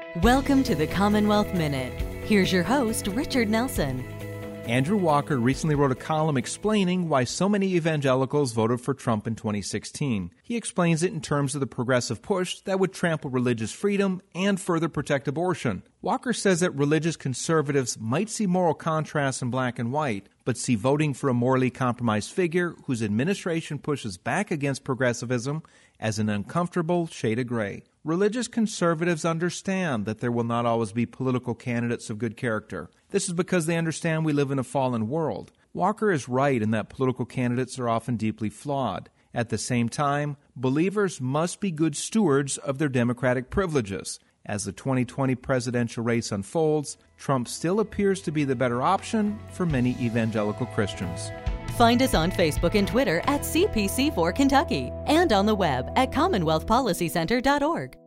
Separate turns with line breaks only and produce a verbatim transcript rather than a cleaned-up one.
Welcome to the Commonwealth Minute. Here's your host, Richard Nelson.
Andrew Walker recently wrote a column explaining why so many evangelicals voted for Trump in twenty sixteen. He explains it in terms of the progressive push that would trample religious freedom and further protect abortion. Walker says that religious conservatives might see moral contrasts in black and white, but see voting for a morally compromised figure whose administration pushes back against progressivism as an uncomfortable shade of gray. Religious conservatives understand that there will not always be political candidates of good character. This is because they understand we live in a fallen world. Walker is right in that political candidates are often deeply flawed. At the same time, believers must be good stewards of their democratic privileges. As the twenty twenty presidential race unfolds, Trump still appears to be the better option for many evangelical Christians.
Find us on Facebook and Twitter at C P C four Kentucky and on the web at commonwealth policy center dot org.